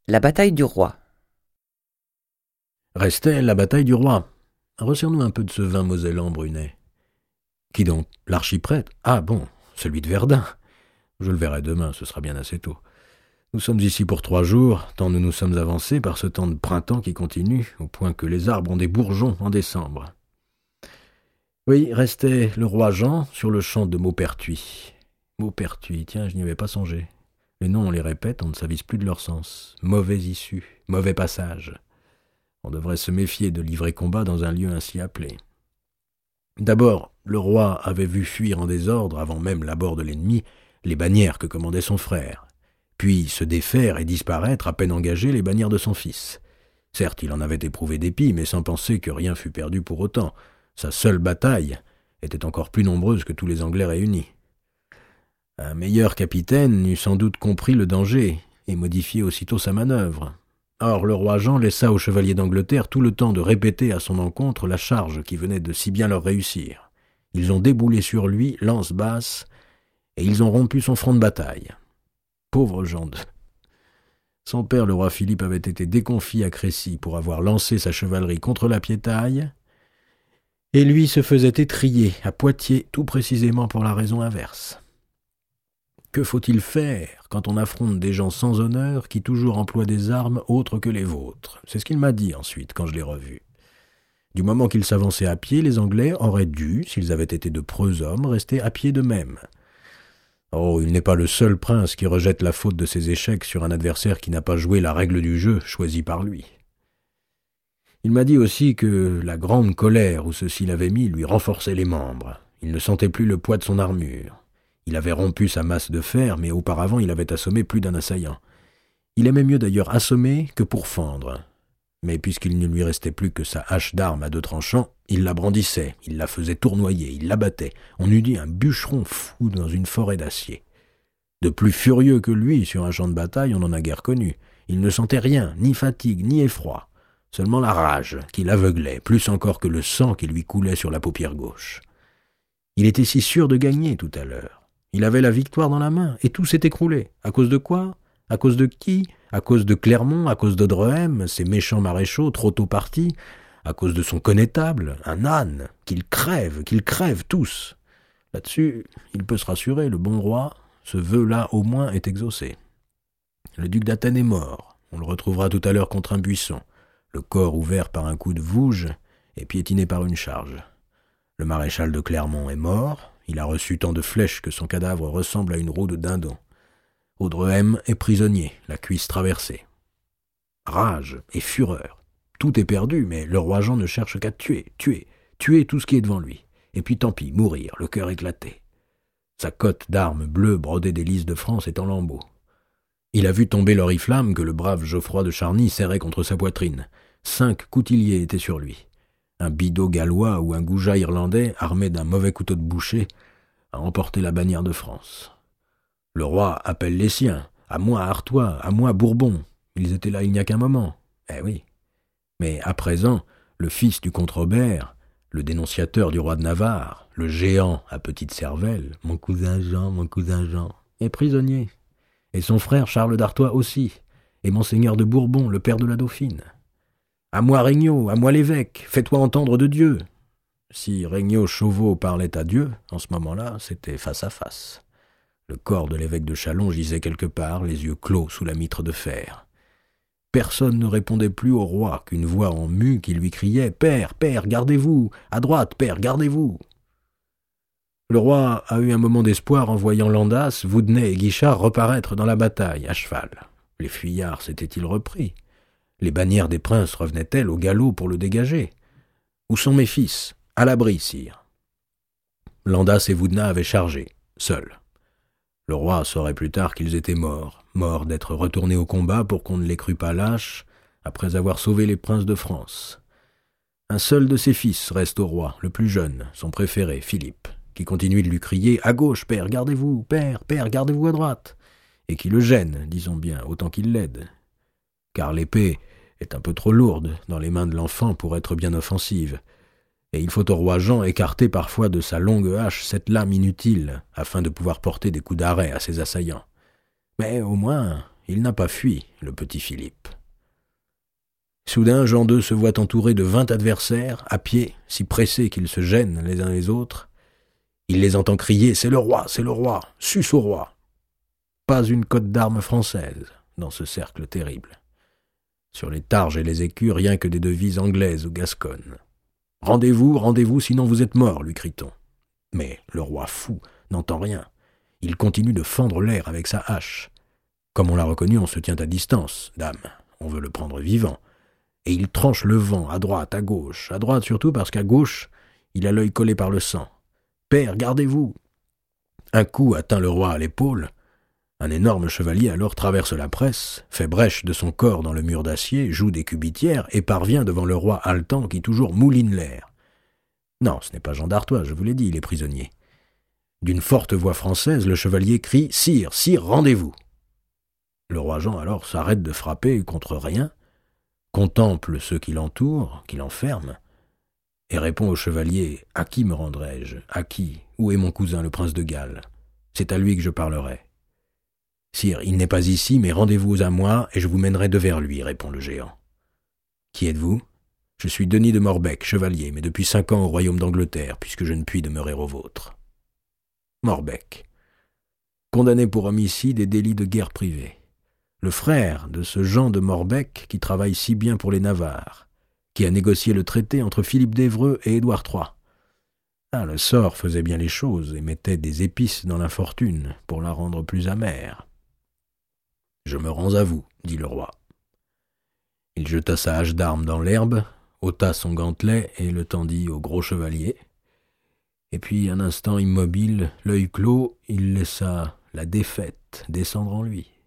La bataille du roi. Restait la bataille du roi. Resserre-nous un peu de ce vin mosellan, Brunet. Qui donc? L'archiprêtre? Ah bon, celui de Verdun. Je le verrai demain, ce sera bien assez tôt. Nous sommes ici pour 3 jours, tant nous nous sommes avancés par ce temps de printemps qui continue, au point que les arbres ont des bourgeons en décembre. Oui, restait le roi Jean sur le champ de Maupertuis. Maupertuis, tiens, je n'y avais pas songé. Les noms, on les répète, on ne s'avise plus de leur sens. Mauvaise issue, mauvais passage. On devrait se méfier de livrer combat dans un lieu ainsi appelé. D'abord, le roi avait vu fuir en désordre, avant même l'abord de l'ennemi, les bannières que commandait son frère, puis se défaire et disparaître à peine engagées les bannières de son fils. Certes, il en avait éprouvé dépit, mais sans penser que rien fût perdu pour autant. Sa seule bataille était encore plus nombreuse que tous les Anglais réunis. Un meilleur capitaine eût sans doute compris le danger et modifié aussitôt sa manœuvre. Or, le roi Jean laissa aux chevaliers d'Angleterre tout le temps de répéter à son encontre la charge qui venait de si bien leur réussir. Ils ont déboulé sur lui, lance basse, et ils ont rompu son front de bataille. Pauvre Jean de... Son père, le roi Philippe, avait été déconfit à Crécy pour avoir lancé sa chevalerie contre la piétaille, et lui se faisait étriller à Poitiers tout précisément pour la raison inverse. Que faut-il faire quand on affronte des gens sans honneur qui toujours emploient des armes autres que les vôtres? C'est ce qu'il m'a dit ensuite quand je l'ai revu. Du moment qu'ils s'avançaient à pied, les Anglais auraient dû, s'ils avaient été de preux hommes, rester à pied d'eux-mêmes. Oh, il n'est pas le seul prince qui rejette la faute de ses échecs sur un adversaire qui n'a pas joué la règle du jeu choisie par lui. Il m'a dit aussi que la grande colère où ceci l'avait mis lui renforçait les membres. Il ne sentait plus le poids de son armure. Il avait rompu sa masse de fer, mais auparavant il avait assommé plus d'un assaillant. Il aimait mieux d'ailleurs assommer que pourfendre. Mais puisqu'il ne lui restait plus que sa hache d'armes à 2 tranchants, il la brandissait, il la faisait tournoyer, il l'abattait. On eût dit un bûcheron fou dans une forêt d'acier. De plus furieux que lui sur un champ de bataille, on n'en a guère connu. Il ne sentait rien, ni fatigue, ni effroi. Seulement la rage, qui l'aveuglait, plus encore que le sang qui lui coulait sur la paupière gauche. Il était si sûr de gagner tout à l'heure. Il avait la victoire dans la main, et tout s'est écroulé. À cause de quoi? À cause de qui? À cause de Clermont, à cause d'Audrehem, ces méchants maréchaux trop tôt partis, à cause de son connétable, un âne, qu'ils crèvent tous. Là-dessus, il peut se rassurer, le bon roi, ce vœu-là au moins est exaucé. Le duc d'Athènes est mort, on le retrouvera tout à l'heure contre un buisson, le corps ouvert par un coup de vouge et piétiné par une charge. Le maréchal de Clermont est mort, il a reçu tant de flèches que son cadavre ressemble à une roue de dindon. Audrehem est prisonnier, la cuisse traversée. Rage et fureur. Tout est perdu, mais le roi Jean ne cherche qu'à tuer tout ce qui est devant lui. Et puis tant pis, mourir, le cœur éclaté. Sa cotte d'armes bleues brodée des lys de France est en lambeaux. Il a vu tomber l'oriflamme que le brave Geoffroy de Charny serrait contre sa poitrine. 5 coutilliers étaient sur lui. Un bidault gallois ou un goujat irlandais, armé d'un mauvais couteau de boucher, a emporté la bannière de France. Le roi appelle les siens, à moi Artois, à moi Bourbon. Ils étaient là il n'y a qu'un moment. Eh oui. Mais à présent, le fils du comte Robert, le dénonciateur du roi de Navarre, le géant à petite cervelle, mon cousin Jean, est prisonnier. Et son frère Charles d'Artois aussi, et monseigneur de Bourbon, le père de la Dauphine. À moi Regnault, à moi l'évêque, fais-toi entendre de Dieu. Si Regnault Chauveau parlait à Dieu, en ce moment-là, c'était face à face. Le corps de l'évêque de Châlons gisait quelque part, les yeux clos sous la mitre de fer. Personne ne répondait plus au roi qu'une voix en mue qui lui criait « Père, père, gardez-vous! À droite, père, gardez-vous !» Le roi a eu un moment d'espoir en voyant Landas, Voudenay et Guichard reparaître dans la bataille, à cheval. Les fuyards s'étaient-ils repris? Les bannières des princes revenaient-elles au galop pour le dégager? Où sont mes fils? À l'abri, sire. Landas et Voudenay avaient chargé, seuls. Le roi saurait plus tard qu'ils étaient morts d'être retournés au combat pour qu'on ne les crût pas lâches, après avoir sauvé les princes de France. Un seul de ses fils reste au roi, le plus jeune, son préféré, Philippe, qui continue de lui crier « À gauche, père, gardez-vous, père, gardez-vous à droite !» et qui le gêne, disons bien, autant qu'il l'aide. Car l'épée est un peu trop lourde dans les mains de l'enfant pour être bien offensive, et il faut au roi Jean écarter parfois de sa longue hache cette lame inutile, afin de pouvoir porter des coups d'arrêt à ses assaillants. Mais au moins, il n'a pas fui, le petit Philippe. Soudain, Jean II se voit entouré de 20 adversaires, à pied, si pressés qu'ils se gênent les uns les autres. Il les entend crier « C'est le roi, suce au roi !» Pas une cotte d'armes française dans ce cercle terrible. Sur les targes et les écus, rien que des devises anglaises ou gasconnes. « Rendez-vous, sinon vous êtes morts !» lui crie-t-on. Mais le roi fou n'entend rien. Il continue de fendre l'air avec sa hache. Comme on l'a reconnu, on se tient à distance, dame. On veut le prendre vivant. Et il tranche le vent, à droite, à gauche. À droite surtout parce qu'à gauche, il a l'œil collé par le sang. « Père, gardez-vous !» Un coup atteint le roi à l'épaule. Un énorme chevalier alors traverse la presse, fait brèche de son corps dans le mur d'acier, joue des cubitières et parvient devant le roi haletant qui toujours mouline l'air. Non, ce n'est pas Jean d'Artois, je vous l'ai dit, il est prisonnier. D'une forte voix française, le chevalier crie « Sire, sire, rendez-vous !» Le roi Jean alors s'arrête de frapper contre rien, contemple ceux qui l'entourent, qui l'enferment, et répond au chevalier « À qui me rendrai-je? À qui? Où est mon cousin, le prince de Galles? C'est à lui que je parlerai. » « Sire, il n'est pas ici, mais rendez-vous à moi, et je vous mènerai devers lui, » répond le géant. « Qui êtes-vous ? » « Je suis Denis de Morbecque, chevalier, mais depuis 5 ans au royaume d'Angleterre, puisque je ne puis demeurer au vôtre. » Morbecque. Condamné pour homicide et délit de guerre privée. Le frère de ce Jean de Morbecque qui travaille si bien pour les Navarres, qui a négocié le traité entre Philippe d'Évreux et Édouard III. Ah, le sort faisait bien les choses et mettait des épices dans l'infortune pour la rendre plus amère. « Je me rends à vous, » dit le roi. Il jeta sa hache d'armes dans l'herbe, ôta son gantelet et le tendit au gros chevalier. Et puis, un instant immobile, l'œil clos, il laissa la défaite descendre en lui.